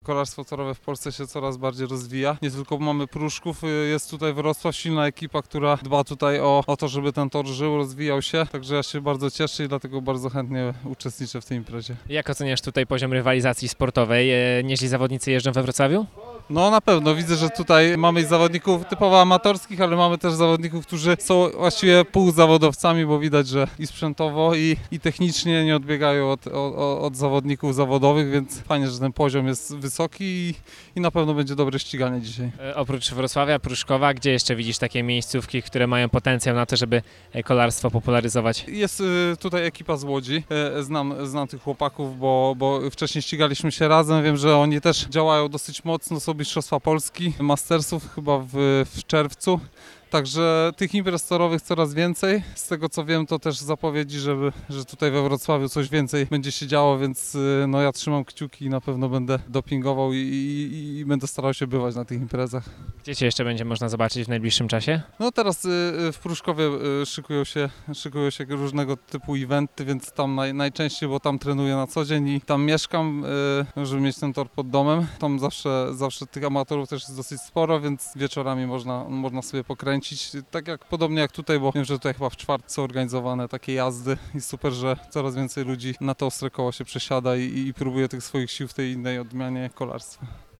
kolarstwo torowe w Polsce się coraz bardziej rozwija. Nie tylko mamy Pruszków, jest tutaj Wrocław, silna ekipa, która dba tutaj o to, żeby ten tor żył, rozwijał się. Także ja się bardzo cieszę i dlatego bardzo chętnie uczestniczę w tej imprezie. Jak oceniasz tutaj poziom rywalizacji sportowej? Nieźli zawodnicy jeżdżą we Wrocławiu? No na pewno, widzę, że tutaj mamy zawodników typowo amatorskich, ale mamy też zawodników, którzy są właściwie półzawodowcami, bo widać, że i sprzętowo, i technicznie nie odbiegają od zawodników zawodowych, więc fajnie, że ten poziom jest wysoki i na pewno będzie dobre ściganie dzisiaj. Oprócz Wrocławia, Pruszkowa, gdzie jeszcze widzisz takie miejscówki, które mają potencjał na to, żeby kolarstwo popularyzować? Jest tutaj ekipa z Łodzi, znam tych chłopaków, bo wcześniej ścigaliśmy się razem, wiem, że oni też działają dosyć mocno, są Mistrzostwa Polski, Mastersów chyba w czerwcu. Także tych imprez torowych coraz więcej. Z tego co wiem, to też zapowiedzi, że tutaj we Wrocławiu coś więcej będzie się działo, więc no ja trzymam kciuki i na pewno będę dopingował i będę starał się bywać na tych imprezach. Gdzie Cię jeszcze będzie można zobaczyć w najbliższym czasie? No teraz w Pruszkowie szykują się różnego typu eventy, więc tam najczęściej, bo tam trenuję na co dzień i tam mieszkam, żeby mieć ten tor pod domem. Tam zawsze tych amatorów też jest dosyć sporo, więc wieczorami można sobie pokręcić. Tak jak podobnie jak tutaj, bo wiem, że tutaj chyba w czwartek są organizowane takie jazdy i super, że coraz więcej ludzi na to ostre koło się przesiada i próbuje tych swoich sił w tej innej odmianie kolarstwa.